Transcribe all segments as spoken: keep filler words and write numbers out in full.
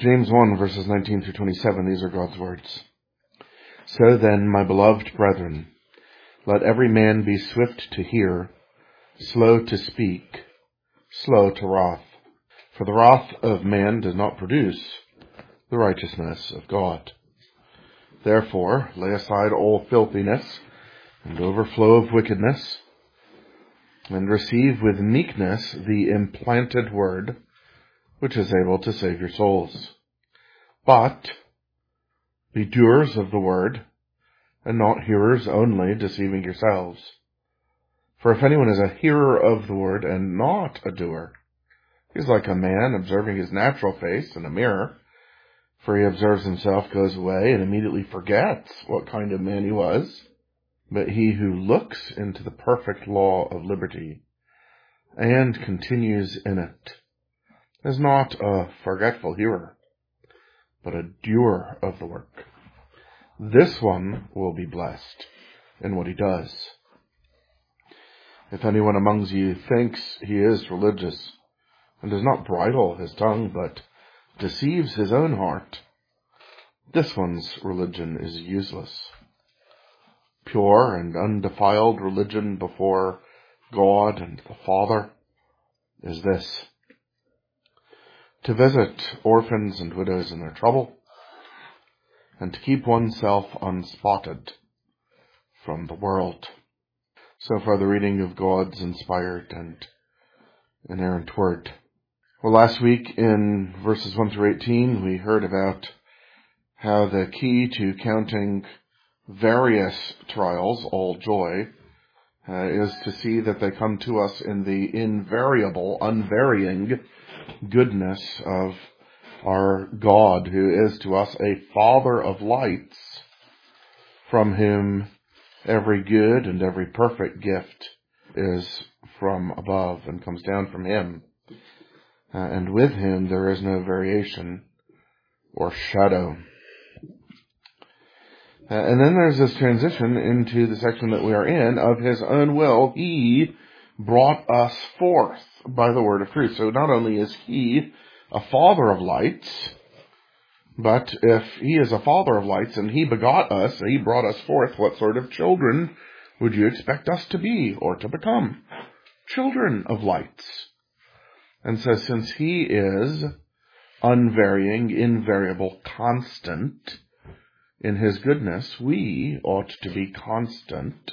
James one, verses nineteen through twenty-seven, these are God's words. So then, my beloved brethren, let every man be swift to hear, slow to speak, slow to wrath. For the wrath of man does not produce the righteousness of God. Therefore, lay aside all filthiness and overflow of wickedness, and receive with meekness the implanted word, which is able to save your souls. But be doers of the word, and not hearers only, deceiving yourselves. For if anyone is a hearer of the word and not a doer, he is like a man observing his natural face in a mirror. For he observes himself, goes away, and immediately forgets what kind of man he was. But he who looks into the perfect law of liberty and continues in it is not a forgetful hearer, but a doer of the work. This one will be blessed in what he does. If anyone among you thinks he is religious and does not bridle his tongue, but deceives his own heart, this one's religion is useless. Pure and undefiled religion before God and the Father is this: to visit orphans and widows in their trouble, and to keep oneself unspotted from the world. So far the reading of God's inspired and inerrant word. Well, last week in verses one through eighteen, we heard about how the key to counting various trials, all joy, uh, is to see that they come to us in the invariable, unvarying goodness of our God, who is to us a Father of lights, from whom every good and every perfect gift is from above and comes down from him. Uh, and with him there is no variation or shadow. Uh, and then there's this transition into the section that we are in. Of his own will, he brought us forth by the word of truth. So not only is he a father of lights, but if he is a father of lights and he begot us, he brought us forth, what sort of children would you expect us to be or to become? Children of lights. And so since he is unvarying, invariable, constant in his goodness, we ought to be constant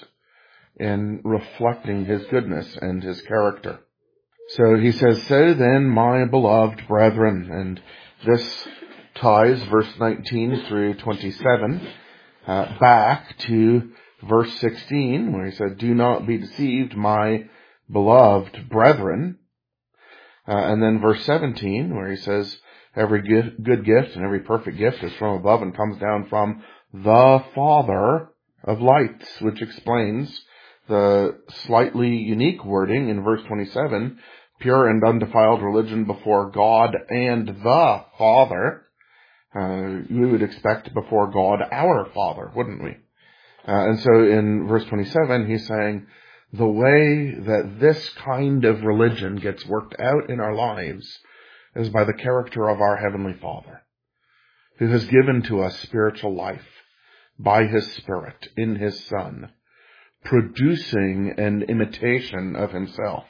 in reflecting his goodness and his character. So he says, so then, my beloved brethren, and this ties verse nineteen through twenty-seven uh, back to verse sixteen, where he said, do not be deceived, my beloved brethren. Uh, and then verse seventeen, where he says, every good, good gift and every perfect gift is from above and comes down from the Father of lights, which explains the slightly unique wording in verse twenty-seven, pure and undefiled religion before God and the Father. Uh, we would expect before God our Father, wouldn't we? Uh, and so in verse twenty-seven, he's saying the way that this kind of religion gets worked out in our lives is by the character of our Heavenly Father, who has given to us spiritual life by his Spirit in his Son, producing an imitation of himself.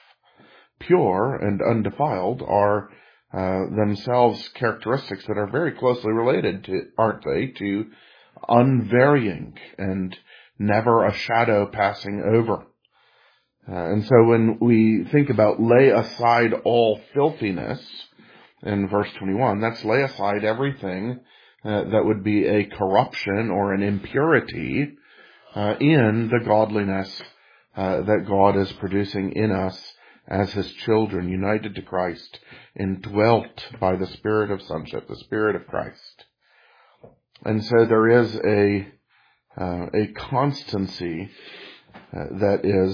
Pure and undefiled are uh, themselves characteristics that are very closely related to, aren't they, to unvarying and never a shadow passing over. Uh, and so when we think about lay aside all filthiness, in verse twenty-one, that's lay aside everything uh, that would be a corruption or an impurity uh, in the godliness uh, that God is producing in us as his children, united to Christ, indwelt by the Spirit of sonship, the Spirit of Christ. And so there is a uh, a constancy uh, that is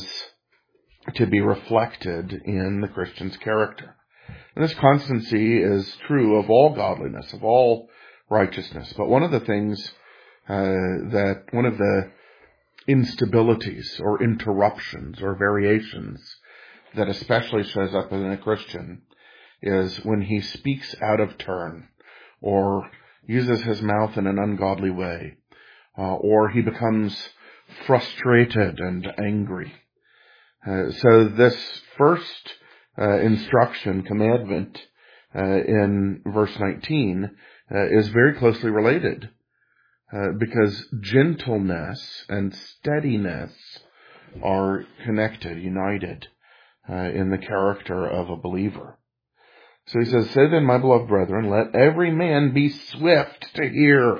to be reflected in the Christian's character. And this constancy is true of all godliness, of all righteousness. But one of the things uh, that, one of the instabilities or interruptions or variations that especially shows up in a Christian is when he speaks out of turn, or uses his mouth in an ungodly way, uh, or he becomes frustrated and angry. Uh, so this first uh, instruction, commandment, uh, in verse nineteen uh, is very closely related, uh, because gentleness and steadiness are connected, united, uh, in the character of a believer. So he says, "Say then, my beloved brethren, let every man be swift to hear,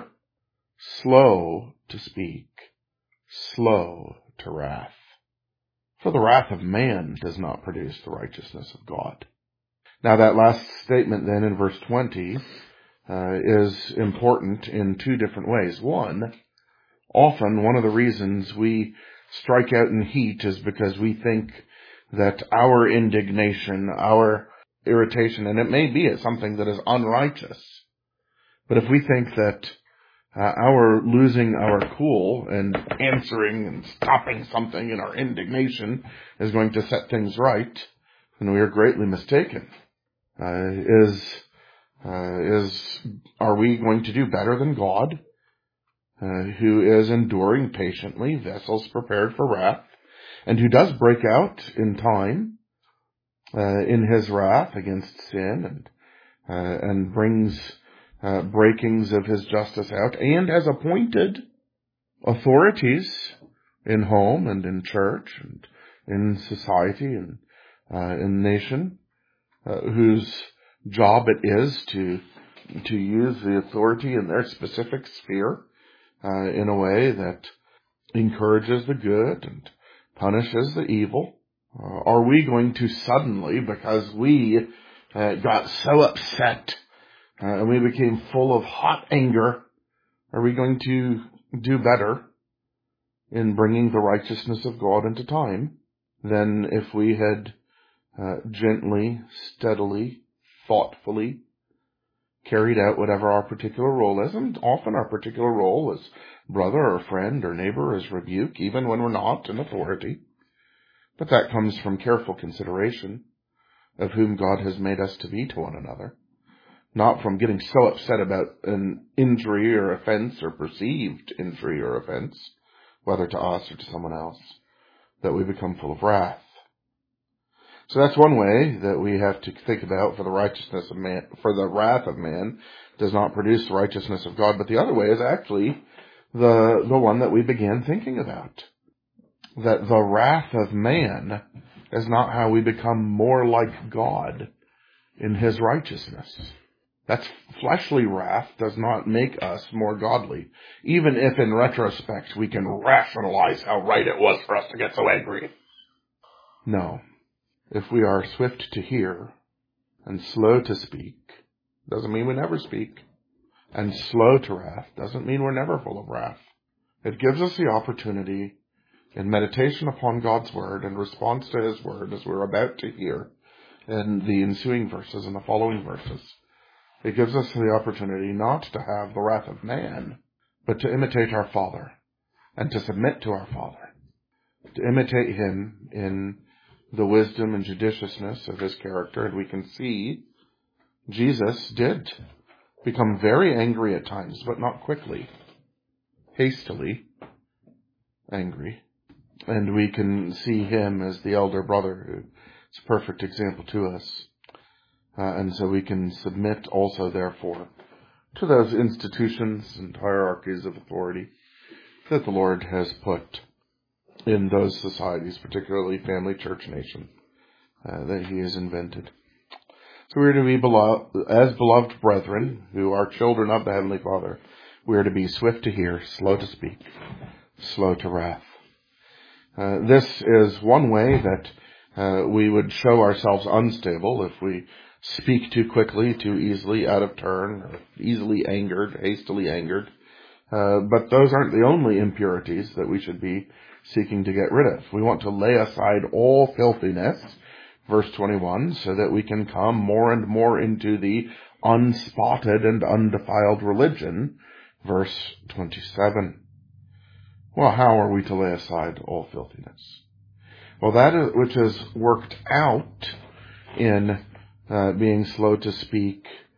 slow to speak, slow to wrath. For the wrath of man does not produce the righteousness of God." Now that last statement then in verse twenty uh, is important in two different ways. One, often one of the reasons we strike out in heat is because we think that our indignation, our irritation, and it may be at something that is unrighteous, but if we think that uh, our losing our cool and answering and stopping something in our indignation is going to set things right, then we are greatly mistaken. Uh, is uh, is are we going to do better than God, uh, who is enduring patiently vessels prepared for wrath, and who does break out in time uh, in his wrath against sin, and uh, and brings uh, breakings of his justice out, and has appointed authorities in home and in church and in society and uh, in nation, uh, whose job it is to to use the authority in their specific sphere uh, in a way that encourages the good and punishes the evil. Uh, are we going to suddenly, because we uh, got so upset uh, and we became full of hot anger, are we going to do better in bringing the righteousness of God into time than if we had uh, gently, steadily, thoughtfully carried out whatever our particular role is? And often our particular role as brother or friend or neighbor is rebuke, even when we're not in authority. But that comes from careful consideration of whom God has made us to be to one another, not from getting so upset about an injury or offense or perceived injury or offense, whether to us or to someone else, that we become full of wrath. So that's one way that we have to think about, for the righteousness of man, for the wrath of man does not produce the righteousness of God. But the other way is actually the, the one that we began thinking about. That the wrath of man is not how we become more like God in his righteousness. That's fleshly wrath does not make us more godly, even if in retrospect we can rationalize how right it was for us to get so angry. No. If we are swift to hear and slow to speak, doesn't mean we never speak. And slow to wrath doesn't mean we're never full of wrath. It gives us the opportunity in meditation upon God's word and response to his word, as we're about to hear in the ensuing verses and the following verses. It gives us the opportunity not to have the wrath of man, but to imitate our Father and to submit to our Father, to imitate him in the wisdom and judiciousness of his character. And we can see Jesus did become very angry at times, but not quickly, hastily angry. And we can see him as the elder brother who is a perfect example to us. Uh, and so we can submit also, therefore, to those institutions and hierarchies of authority that the Lord has put in those societies, particularly family, church, nation, uh, that he has invented. So we are to be beloved, as beloved brethren who are children of the Heavenly Father, we are to be swift to hear, slow to speak, slow to wrath. Uh, this is one way that uh, we would show ourselves unstable if we speak too quickly, too easily, out of turn, or easily angered, hastily angered. Uh, but those aren't the only impurities that we should be seeking to get rid of. We want to lay aside all filthiness, verse twenty-one, so that we can come more and more into the unspotted and undefiled religion, verse twenty-seven. Well, how are we to lay aside all filthiness? Well, that is, which is worked out in uh, being slow to speak,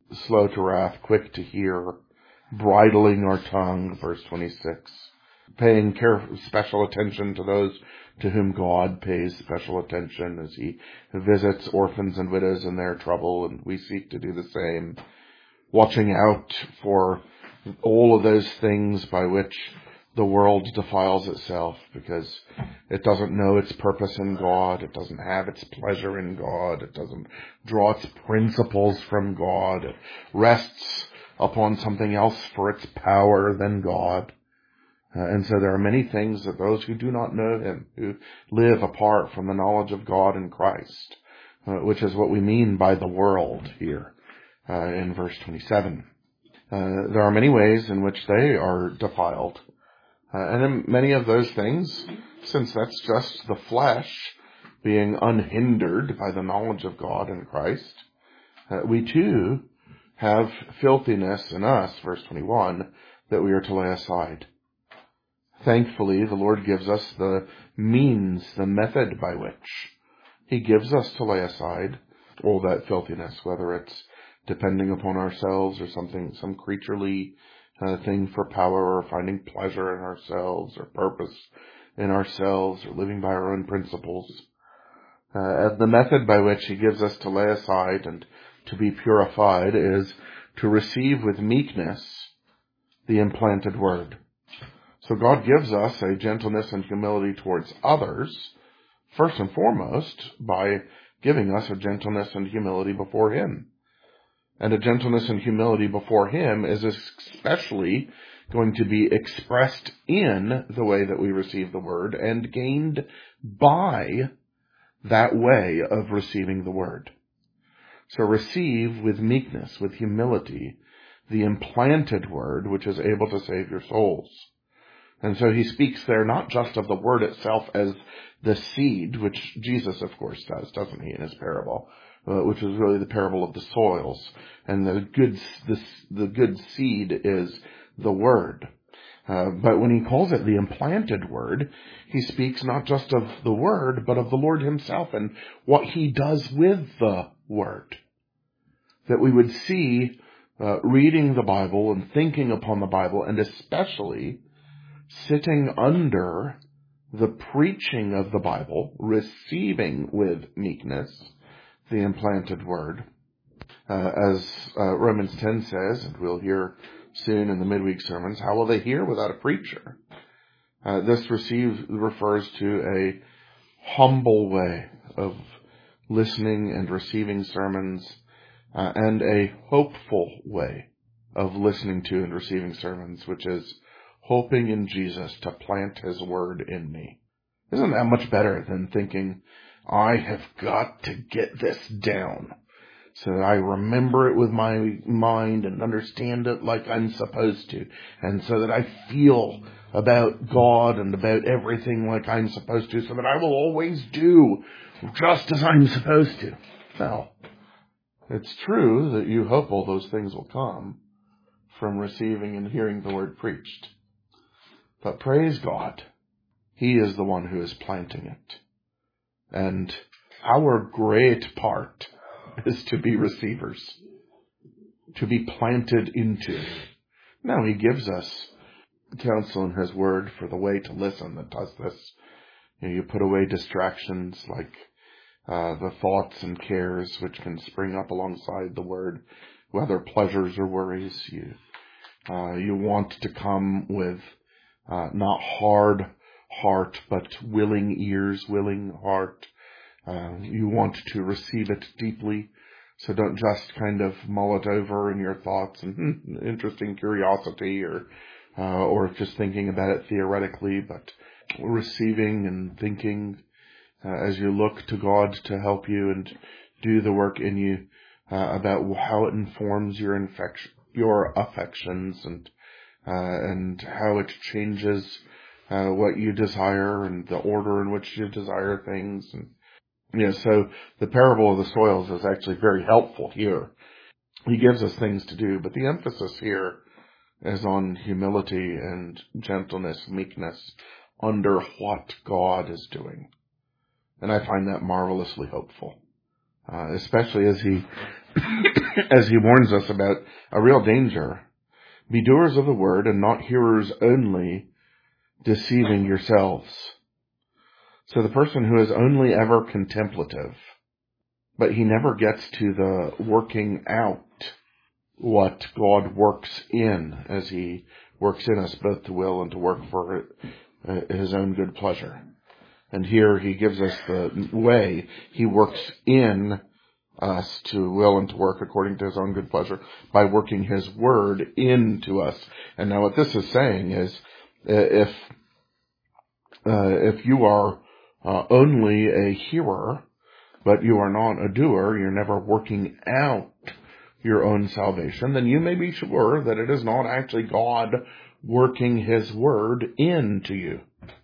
slow to wrath, quick to hear, bridling our tongue, verse twenty-six, paying careful, special attention to those to whom God pays special attention as he visits orphans and widows in their trouble, and we seek to do the same, watching out for all of those things by which the world defiles itself because it doesn't know its purpose in God. It doesn't have its pleasure in God. It doesn't draw its principles from God. It rests upon something else for its power than God. Uh, and so there are many things that those who do not know him, who live apart from the knowledge of God in Christ, uh, which is what we mean by the world here uh, in verse twenty-seven. Uh, there are many ways in which they are defiled. Uh, and in many of those things, since that's just the flesh being unhindered by the knowledge of God in Christ, uh, we too have filthiness in us, verse twenty-one, that we are to lay aside. Thankfully, the Lord gives us the means, the method by which he gives us to lay aside all that filthiness, whether it's depending upon ourselves or something, some creaturely uh, thing for power, or finding pleasure in ourselves or purpose in ourselves, or living by our own principles. Uh, the method by which he gives us to lay aside and to be purified is to receive with meekness the implanted word. So God gives us a gentleness and humility towards others, first and foremost, by giving us a gentleness and humility before him. And a gentleness and humility before him is especially going to be expressed in the way that we receive the word and gained by that way of receiving the word. So receive with meekness, with humility, the implanted word which is able to save your souls. And so he speaks there not just of the word itself as the seed, which Jesus, of course, does, doesn't he, in his parable, uh, which is really the parable of the soils. And the good, the, the good seed is the word. Uh, but when he calls it the implanted word, he speaks not just of the word, but of the Lord himself and what he does with the word. That we would see, uh, reading the Bible and thinking upon the Bible, and especially sitting under the preaching of the Bible, receiving with meekness the implanted word. Uh, as uh, Romans ten says, and we'll hear soon in the midweek sermons, how will they hear without a preacher? Uh, this receive, refers to a humble way of listening and receiving sermons, uh, and a hopeful way of listening to and receiving sermons, which is hoping in Jesus to plant his word in me. Isn't that much better than thinking, I have got to get this down so that I remember it with my mind and understand it like I'm supposed to, and so that I feel about God and about everything like I'm supposed to, so that I will always do just as I'm supposed to. Well, it's true that you hope all those things will come from receiving and hearing the word preached. But praise God, he is the one who is planting it. And our great part is to be receivers, to be planted into. Now he gives us counsel in his word for the way to listen that does this. You know, you put away distractions like uh, the thoughts and cares which can spring up alongside the word, whether pleasures or worries. You, uh, you want to come with Uh, not hard heart, but willing ears, willing heart. Uh, you want to receive it deeply, so don't just kind of mull it over in your thoughts and hmm, interesting curiosity, or uh, or just thinking about it theoretically, but receiving and thinking uh, as you look to God to help you and do the work in you uh, about how it informs your infection, your affections, and Uh, and how it changes uh, what you desire and the order in which you desire things. And you know, so the parable of the soils is actually very helpful here. He gives us things to do, but the emphasis here is on humility and gentleness, meekness, under what God is doing. And I find that marvelously hopeful, uh, especially as he as he warns us about a real danger. Be doers of the word and not hearers only, deceiving yourselves. So the person who is only ever contemplative, but he never gets to the working out what God works in as he works in us both to will and to work for his own good pleasure. And here he gives us the way he works in us to will and to work according to his own good pleasure by working his word into us. And now what this is saying is, if uh, if you are uh, only a hearer, but you are not a doer, you're never working out your own salvation, then you may be sure that it is not actually God working his word into you.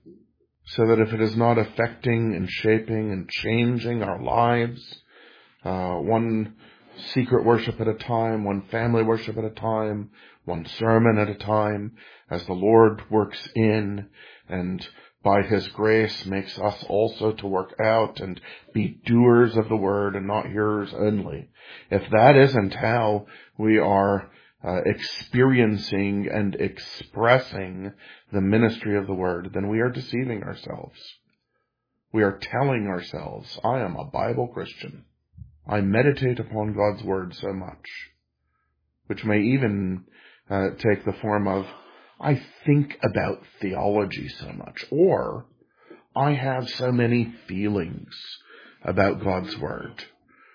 So that if it is not affecting and shaping and changing our lives, uh, one secret worship at a time, one family worship at a time, one sermon at a time, as the Lord works in and by his grace makes us also to work out and be doers of the word and not hearers only. If that isn't how we are uh, experiencing and expressing the ministry of the word, then we are deceiving ourselves. We are telling ourselves, I am a Bible Christian. I meditate upon God's word so much, which may even uh, take the form of, I think about theology so much, or I have so many feelings about God's word,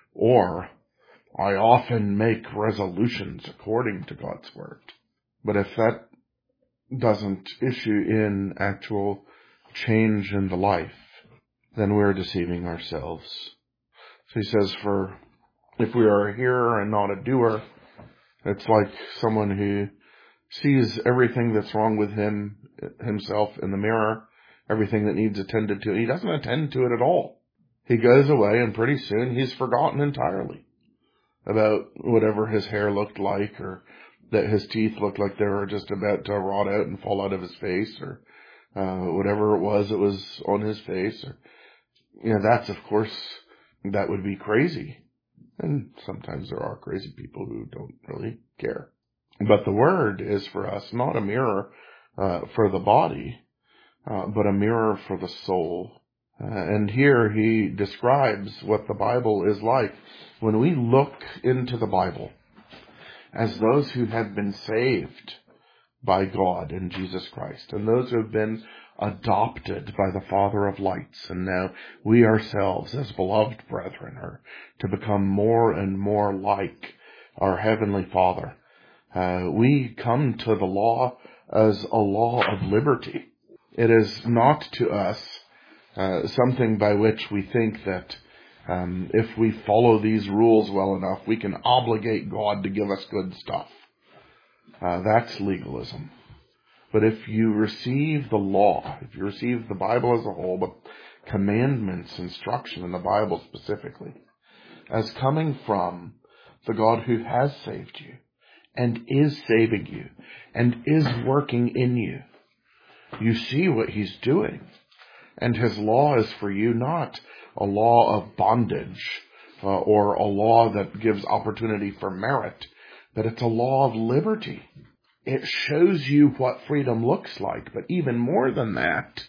or I often make resolutions according to God's word. But if that doesn't issue in actual change in the life, then we're deceiving ourselves. So he says, for if we are a hearer and not a doer, it's like someone who sees everything that's wrong with him, himself in the mirror, everything that needs attended to. He doesn't attend to it at all. He goes away and pretty soon he's forgotten entirely about whatever his hair looked like, or that his teeth looked like they were just about to rot out and fall out of his face, or uh, whatever it was that was on his face. Or, you know, that's, of course, that would be crazy. And sometimes there are crazy people who don't really care. But the word is for us not a mirror uh, for the body, uh, but a mirror for the soul. Uh, and here he describes what the Bible is like. When we look into the Bible as those who have been saved by God in Jesus Christ, and those who have been adopted by the Father of lights, and now we ourselves as beloved brethren are to become more and more like our Heavenly Father, Uh, we come to the law as a law of liberty. It is not to us uh, something by which we think that um, if we follow these rules well enough, we can obligate God to give us good stuff. Uh, that's legalism. But if you receive the law, if you receive the Bible as a whole, but commandments, instruction in the Bible specifically, as coming from the God who has saved you, and is saving you, and is working in you, you see what he's doing. And his law is for you not a law of bondage uh, or a law that gives opportunity for merit, but it's a law of liberty. It shows you what freedom looks like, but even more than that,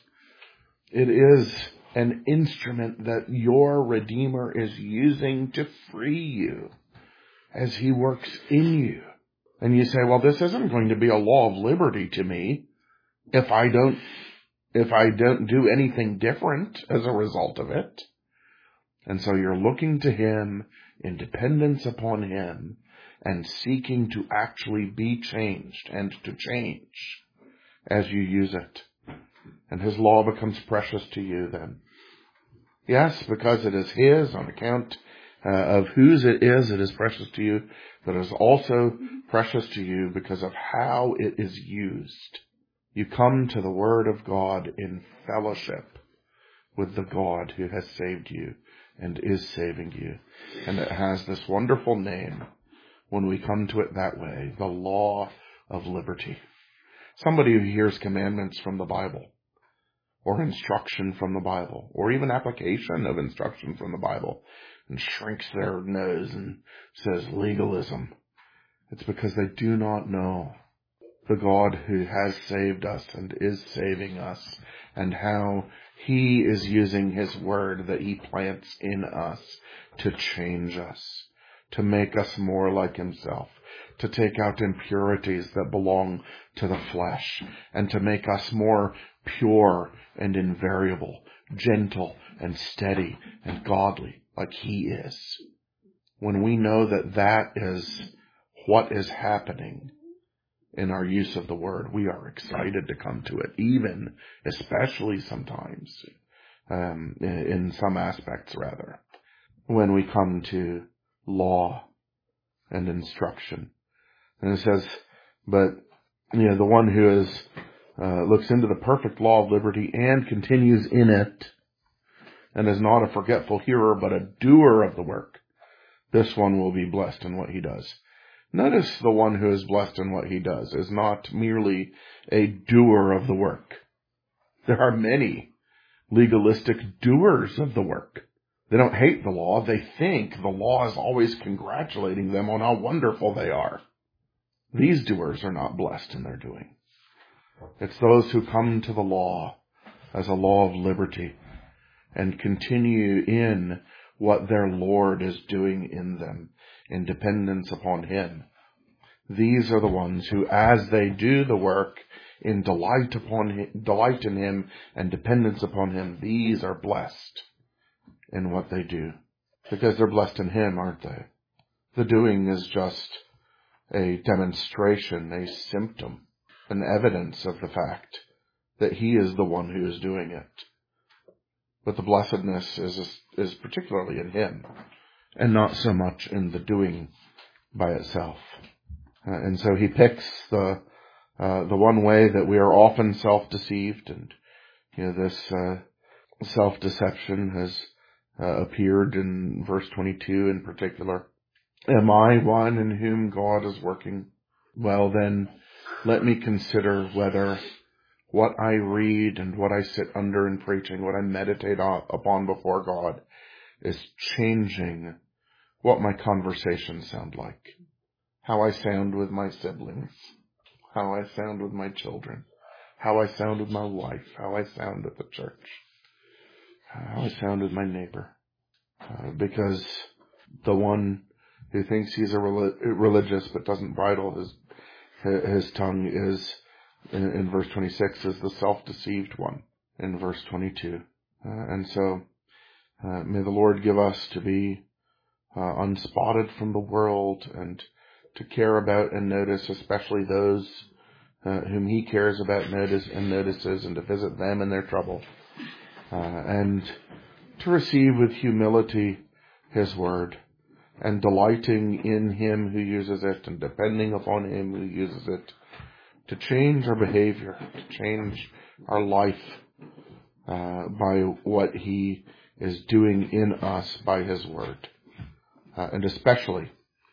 it is an instrument that your Redeemer is using to free you as he works in you. And you say, well, this isn't going to be a law of liberty to me if I don't, if I don't do anything different as a result of it. And so you're looking to him in dependence upon him and seeking to actually be changed and to change as you use it. And his law becomes precious to you then. Yes, because it is his on account uh, of whose it is, it is precious to you, but it is also precious to you because of how it is used. You come to the Word of God in fellowship with the God who has saved you and is saving you. And it has this wonderful name when we come to it that way, the law of liberty. Somebody who hears commandments from the Bible, or instruction from the Bible, or even application of instruction from the Bible, and shrinks their nose and says legalism. It's because they do not know the God who has saved us and is saving us, and how he is using his word that he plants in us to change us, to make us more like himself, to take out impurities that belong to the flesh, and to make us more pure and invariable, gentle and steady and godly like he is. When we know that that is what is happening in our use of the word, we are excited to come to it, even, especially sometimes, um, in, in some aspects rather, when we come to law and instruction. And it says, but, you know, the one who is, uh, looks into the perfect law of liberty and continues in it, and is not a forgetful hearer, but a doer of the work, this one will be blessed in what he does. Notice the one who is blessed in what he does is not merely a doer of the work. There are many legalistic doers of the work. They don't hate the law. They think the law is always congratulating them on how wonderful they are. These doers are not blessed in their doing. It's those who come to the law as a law of liberty and continue in what their Lord is doing in them, in dependence upon him. These are the ones who, as they do the work in delight upon him, delight in him and dependence upon him, these are blessed in what they do. Because they're blessed in him, aren't they? The doing is just a demonstration, a symptom, an evidence of the fact that he is the one who is doing it. But the blessedness is, is particularly in him, and not so much in the doing by itself. Uh, and so he picks the uh, the one way that we are often self-deceived, and you know this uh, self-deception has uh, appeared in verse twenty-two in particular. Am I one in whom God is working? Well then, let me consider whether what I read and what I sit under in preaching, what I meditate upon before God, is changing what my conversations sound like, how I sound with my siblings, how I sound with my children, how I sound with my wife, how I sound at the church, how I sound with my neighbor. Uh, because the one who thinks he's a rel- religious but doesn't bridle his his tongue is, in, in verse twenty-six, is the self-deceived one in verse twenty-two. Uh, and so uh, may the Lord give us to be Uh, unspotted from the world, and to care about and notice especially those uh, whom he cares about notice and notices, and to visit them in their trouble, uh, and to receive with humility his word, and delighting in him who uses it, and depending upon him who uses it, to change our behavior, to change our life uh, by what he is doing in us by his word. Uh, and especially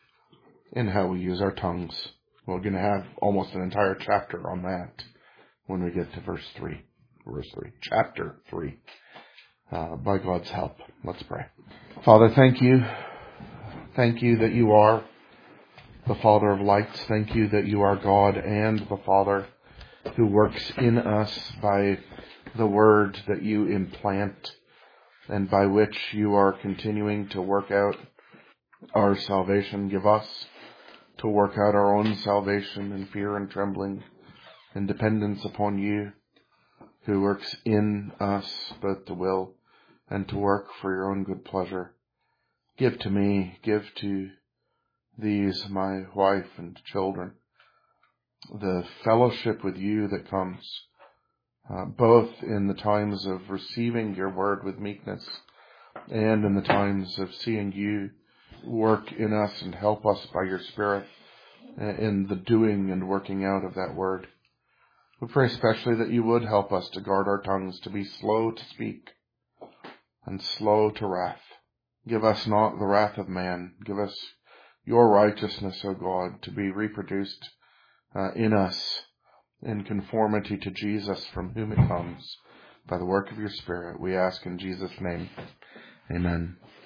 in how we use our tongues. We're going to have almost an entire chapter on that when we get to verse three. Verse three. Chapter three. Uh, by God's help. Let's pray. Father, thank you. Thank you that you are the Father of lights. Thank you that you are God and the Father who works in us by the word that you implant, and by which you are continuing to work out our salvation. Give us to work out our own salvation in fear and trembling, in dependence upon you, who works in us both to will and to work for your own good pleasure. Give to me, give to these, my wife and children, the fellowship with you that comes, uh, both in the times of receiving your word with meekness, and in the times of seeing you work in us and help us by your Spirit in the doing and working out of that word. We pray especially that you would help us to guard our tongues, to be slow to speak and slow to wrath. Give us not the wrath of man. Give us your righteousness, O God, to be reproduced uh, in us in conformity to Jesus, from whom it comes by the work of your Spirit. We ask in Jesus' name. Amen.